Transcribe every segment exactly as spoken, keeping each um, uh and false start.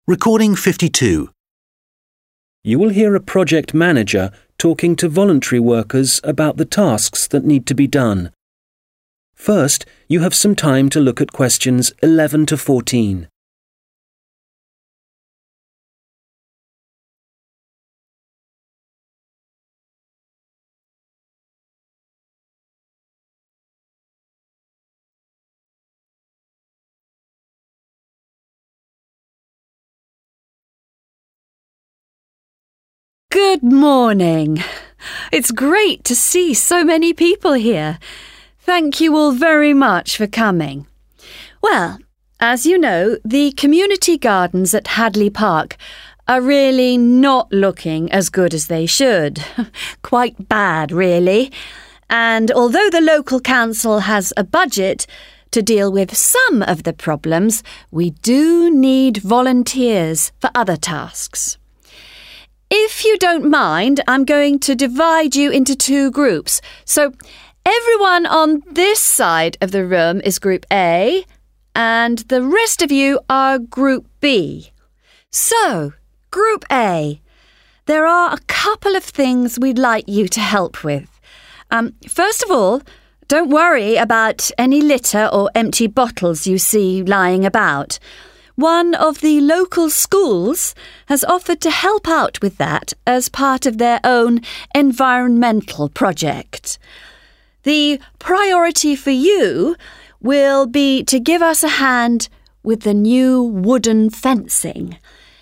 Recording fifty-two. You will hear a project manager talking to voluntary workers about the tasks that need to be done. First, you have some time to look at questions eleven to fourteen. Good morning. It's great to see so many people here. Thank you all very much for coming. Well, as you know, the community gardens at Hadley Park are really not looking as good as they should. Quite bad, really. And although the local council has a budget to deal with some of the problems, we do need volunteers for other tasks. If you don't mind, I'm going to divide you into two groups. So everyone on this side of the room is Group A, and the rest of you are Group B. So, Group A, there are a couple of things we'd like you to help with. Um, first of all, don't worry about any litter or empty bottles you see lying about. One of the local schools has offered to help out with that as part of their own environmental project. The priority for you will be to give us a hand with the new wooden fencing.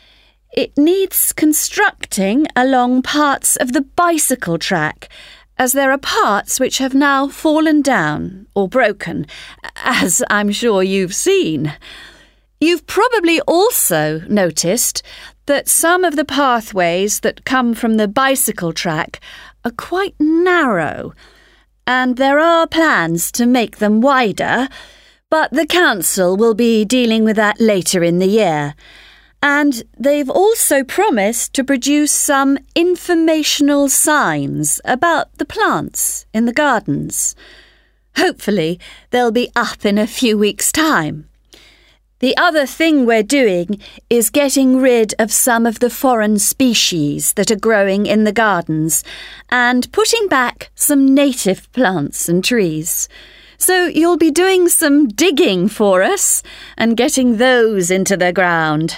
It needs constructing along parts of the bicycle track, as there are parts which have now fallen down or broken, as I'm sure you've seen. You've probably also noticed that some of the pathways that come from the bicycle track are quite narrow, and there are plans to make them wider, but the council will be dealing with that later in the year. And they've also promised to produce some informational signs about the plants in the gardens. Hopefully, they'll be up in a few weeks' time. The other thing we're doing is getting rid of some of the foreign species that are growing in the gardens and putting back some native plants and trees. So you'll be doing some digging for us and getting those into the ground.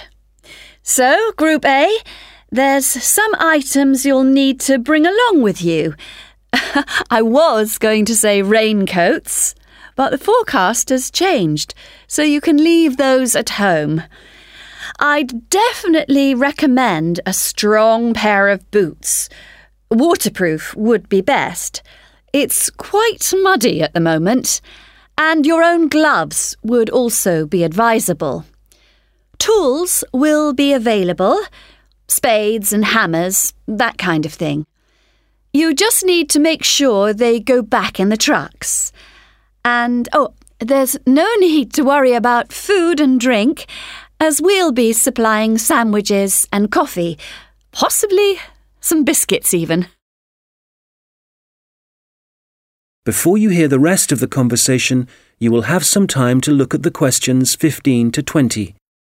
So, Group A, there's some items you'll need to bring along with you. I was going to say raincoats, but the forecast has changed, so you can leave those at home. I'd definitely recommend a strong pair of boots. Waterproof would be best. It's quite muddy at the moment, and your own gloves would also be advisable. Tools will be available, spades and hammers, that kind of thing. You just need to make sure they go back in the trucks. And, oh, there's no need to worry about food and drink, as we'll be supplying sandwiches and coffee, possibly some biscuits even. Before you hear the rest of the conversation, you will have some time to look at the questions fifteen to twenty.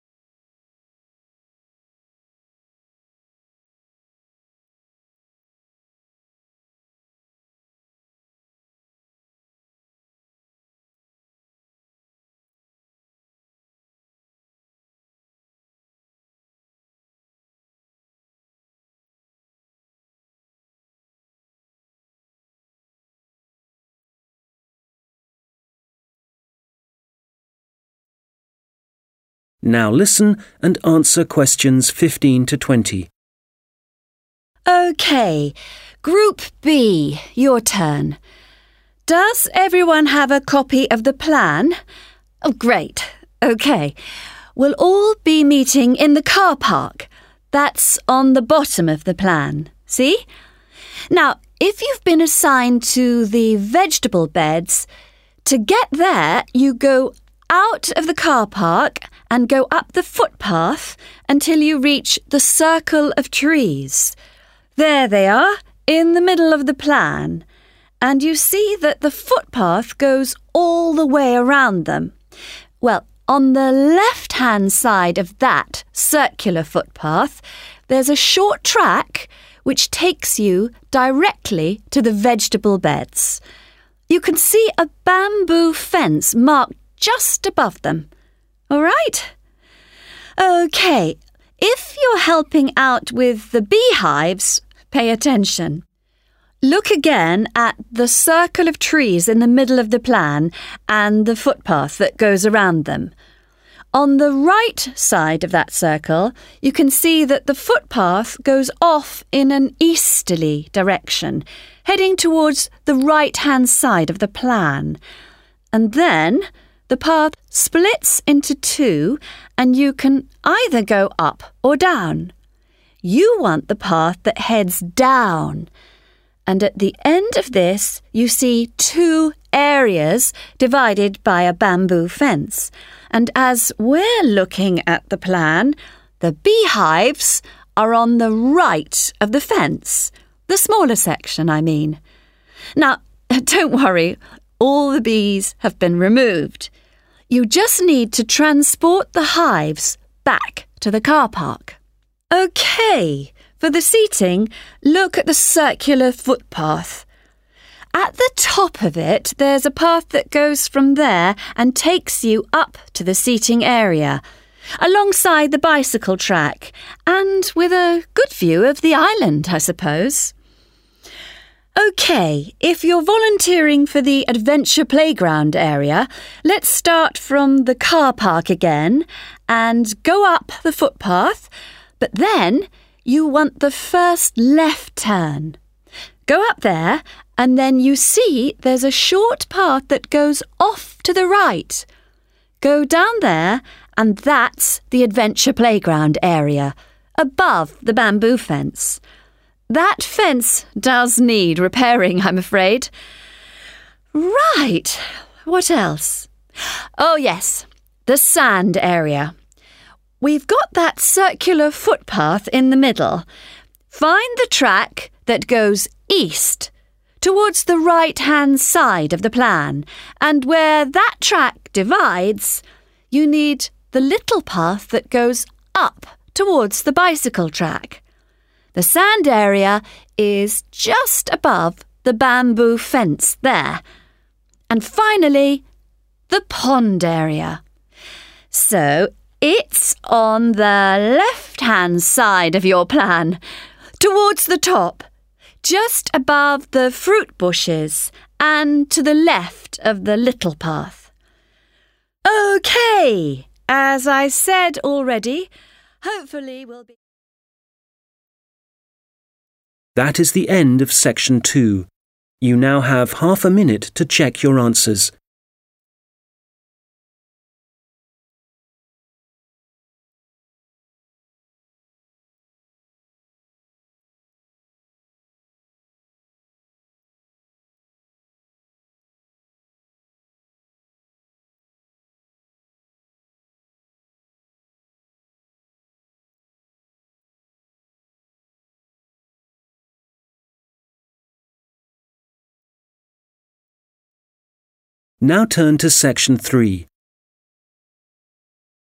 Now listen and answer questions fifteen to twenty. OK, Group B, your turn. Does everyone have a copy of the plan? Oh, great. OK. We'll all be meeting in the car park. That's on the bottom of the plan. See? Now, if you've been assigned to the vegetable beds, to get there, you go out of the car park and go up the footpath until you reach the circle of trees. There they are, in the middle of the plan. And you see that the footpath goes all the way around them. Well, On the left-hand side of that circular footpath, there's a short track which takes you directly to the vegetable beds. You can see a bamboo fence marked just above them. All right? OK, if you're helping out with the beehives, pay attention. Look again at the circle of trees in the middle of the plan and the footpath that goes around them. On the right side of that circle, you can see that the footpath goes off in an easterly direction, heading towards the right-hand side of the plan. And then the path splits into two, and you can either go up or down. You want the path that heads down. And at the end of this, you see two areas divided by a bamboo fence. And as we're looking at the plan, the beehives are on the right of the fence, the smaller section, I mean. Now, don't worry, all the bees have been removed. You just need to transport the hives back to the car park. OK. For the seating, look at the circular footpath. At the top of it, there's a path that goes from there and takes you up to the seating area, alongside the bicycle track, and with a good view of the island, I suppose. OK, if you're volunteering for the adventure playground area, let's start from the car park again and go up the footpath, but then you want the first left turn. Go up there, and then you see there's a short path that goes off to the right. Go down there, and that's the adventure playground area, above the bamboo fence. That fence does need repairing, I'm afraid. Right, what else? Oh, yes, the sand area. We've got that circular footpath in the middle. Find the track that goes east, towards the right-hand side of the plan, and where that track divides, you need the little path that goes up towards the bicycle track. The sand area is just above the bamboo fence there. And finally, the pond area. So, it's on the left-hand side of your plan, towards the top, just above the fruit bushes and to the left of the little path. OK, as I said already, hopefully we'll be... That is the end of section two. You now have half a minute to check your answers. Now turn to section three.